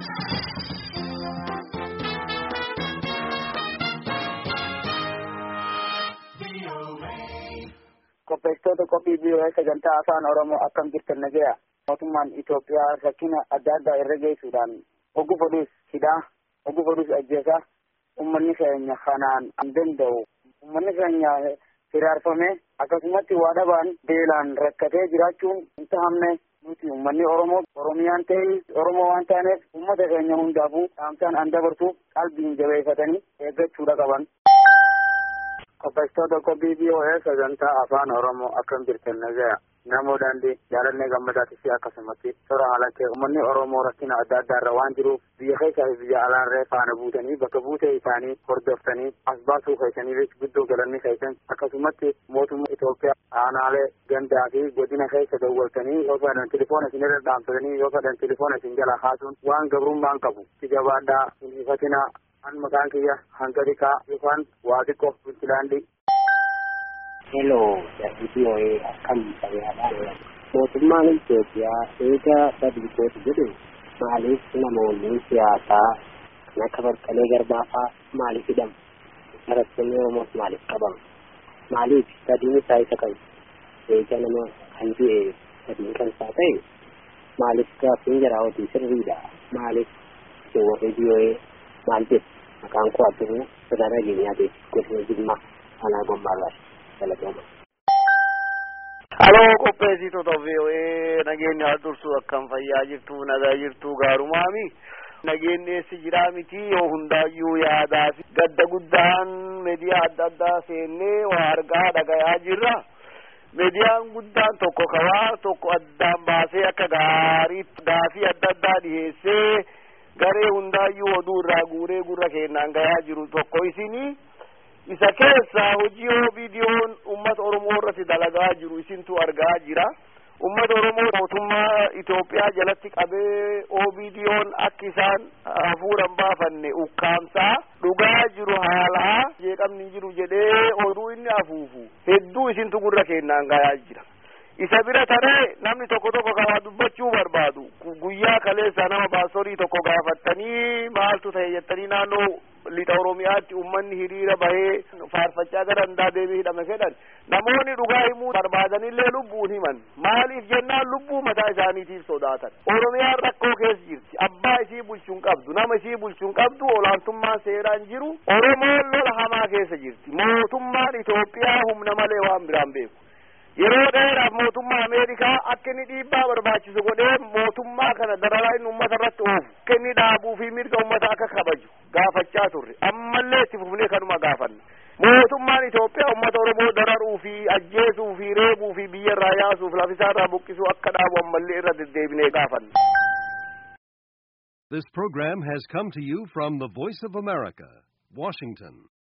Qopheessitoota qophii biiroo sagantaa afaan Oromoo akkam jirtan nagaya. Mootummaan Itoophiyaa rakkina adda addaa irra geessuudhaan oguu fodhuus hidhaa, oguu fodhuus ajjeesaa uummanni keenya kanaan hin danda'u. Uummanni keenya hiraarfamee akkasumatti waa dhabaan beelaan rakkatee jiraachuun hin tahamne nuti uummanni Oromoo Oromiyaan ta'e Oromoo waan taaneef uummata keenya hundaafuu dhaamsaan an dabarsuuf qalbiin jabeeffatanii eeggachuudha qaban. Qopheessitoota qophii biiroo sagantaa afaan Oromoo akkam jirtan nagaya. Namoo daandii jaalannee gammadaatis akkasumatti toora haalatti uummanni Oromoo rakkina adda addaa irra waan jiruuf biyya keessaa fi biyya alaarree faana buutanii bakka buutee isaanii hordoftanii as baasuu keessanii guddoo galanni keessan akkasumatti mootummaa Itoophiyaa aanaalee gandaa fi godina keessa dawwaltanii yoo fedhan telefoona isin irra dhaamsatanii yoo fedhan telefoona isin jala kaasuun waan gabrummaan qabu jabaadhaa hin hifatinaa. An maqaan kiyya hanga dhiqaa yookaan waa xiqqoo Puntlaandii. Hello, WBOA akkam fayyaadhaan. Mootummaan Itoophiyaa eega sadii jedhu maaliif namoonni siyaasaa kan akka Baqqalee Garbaa fa'aa maaliif hidhamu? Barattoonni Oromoos maaliif qabamu? Maaliif sadiin isaa isa kan eega nama kan du'e sadiin kan isaa ta'e maaliif gaaffiin jaraa hojii sirriidha? Maaliif WBOA maal jedhu? Maqaan koo Abduu Sodaanaa Geenyaatiin godina Jimmaa aanaa Gombaarraa Galatooma. Haloo qopheessitoota VOA nageenya dursu akkam fayyaa jirtu nagaa jirtu gaarumaami. Nageenyi eessi jiraa miti yoo hundaayyuu yaadaa fi gadda guddaan miidiyaa adda addaa seennee waa argaa dhagayaa jirra. Miidiyaan guddaan tokko kawaa tokko addaan baasee akka gaafii adda addaa dhiyeessee garee hundaayyuu oduu irraa guuree gurra kennaan gayaa jiru tokko isinii isa keessa hojii viidiyoon uummata Oromoo irratti dalagaa jiru isintu argaa jira. Uummata Oromoo mootummaa Itoophiyaa jalatti qabee viidiyoon akka isaan hafuuran baafanne ukkaamsaa dhugaa jiru haalaa jeeqamni jiru jedhee oduu inni hafuufu hedduu isintu gurra kennaan gayaa jira. Isa bira taree namni tokko karaa dubbachuu barbaadu guyyaa kaleessa nama baasorii tokko gaafattanii maaltu ta'e jettanii naannoo lixa Oromiyaatti uummanni hiriira bahee faarfachaa gara hundaa deebii hidhame fedhan namoonni dhugaa himuu barbaadanillee lubbuun himan maaliif jennaan lubbuu mataa isaaniitiif sodaatan. Oromiyaan rakkoo keessa jirti abbaa isii bulchuun qabdu nama isii bulchuun qabdu olaantummaan seeraan jiru Oromoon lola hamaa keessa jirti mootummaan Itoophiyaa humna malee waan biraan beeku. Yeroo dheeraaf mootummaa Ameerikaa akka inni dhiibbaa barbaachisu godhee mootummaa kana dararaa inni uummata irratti oofu akka inni dhaabuu fi mirga uummata akka kabaju gaafachaa turre ammallee itti fufnee kanuma gaafanna. Mootummaan Itoophiyaa uummata Oromoo dararuu fi ajjeesuu fi reebuu fi biyya irraa yaasuuf lafisaarraa buqqisuu akka dhaabu ammallee irra deddeebinee gaafanna. This program has come to you from the Voice of America, Washington.